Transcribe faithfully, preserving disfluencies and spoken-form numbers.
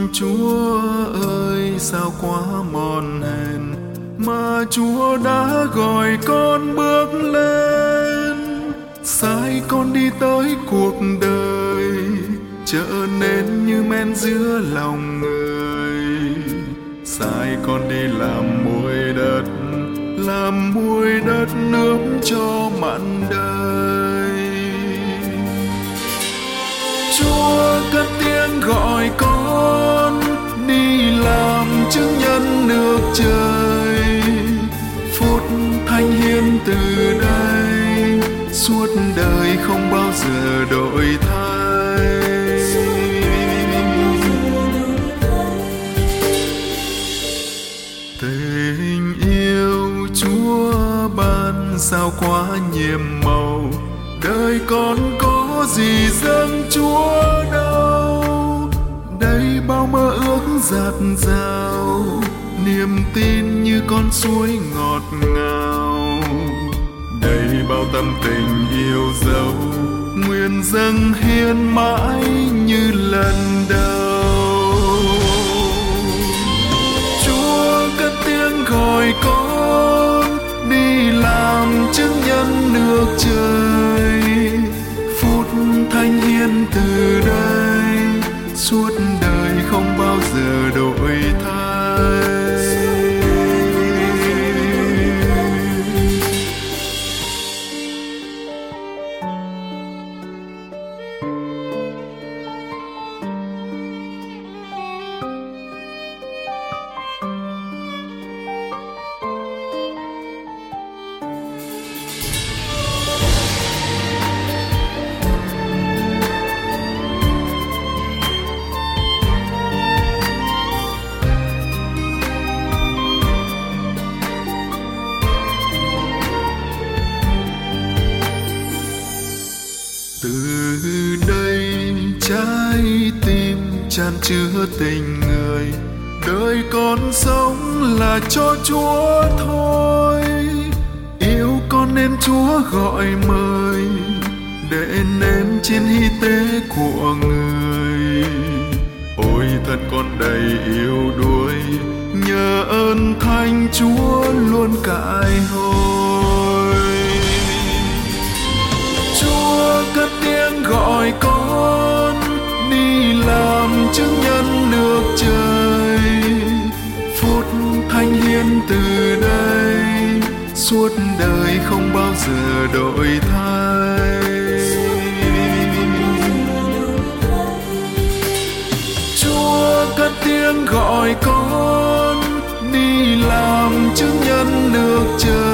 Chúa ơi, sao quá mòn hèn mà Chúa đã gọi con bước lên, sai con đi tới cuộc đời trở nên như men giữa lòng người, sai con đi làm muối đất, làm muối đất nước cho mặn đời. Chúa cất tiếng gọi con đi làm chứng nhân nước trời, phút thánh hiến từ đây suốt đời không bao giờ đổi thay. Tình yêu Chúa ban sao quá nhiệm màu, đời con có gì dâng Chúa đâu. Đây bao mơ ước dạt dào, niềm tin như con suối ngọt ngào. Đây bao tâm tình yêu dấu, nguyện dâng hiến mãi như lần đầu. Chúa cất tiếng gọi con đi làm chứng nhân nước trời, phút thánh hiến từ đây suốt đời không bao giờ đổi thay. Từ đây trái tim chan chứa tình người, đời con sống là cho Chúa thôi. Yêu con nên Chúa gọi mời, để nên trên hy tế của người. Ôi thân con đầy yêu đuối, nhờ ơn Thánh Chúa luôn cãi hồi. Chúa cất tiếng gọi con đi làm chứng nhân nước trời, phút thánh hiến từ đây suốt đời không bao giờ đổi thay. Chúa cất tiếng gọi con đi làm chứng nhân nước trời,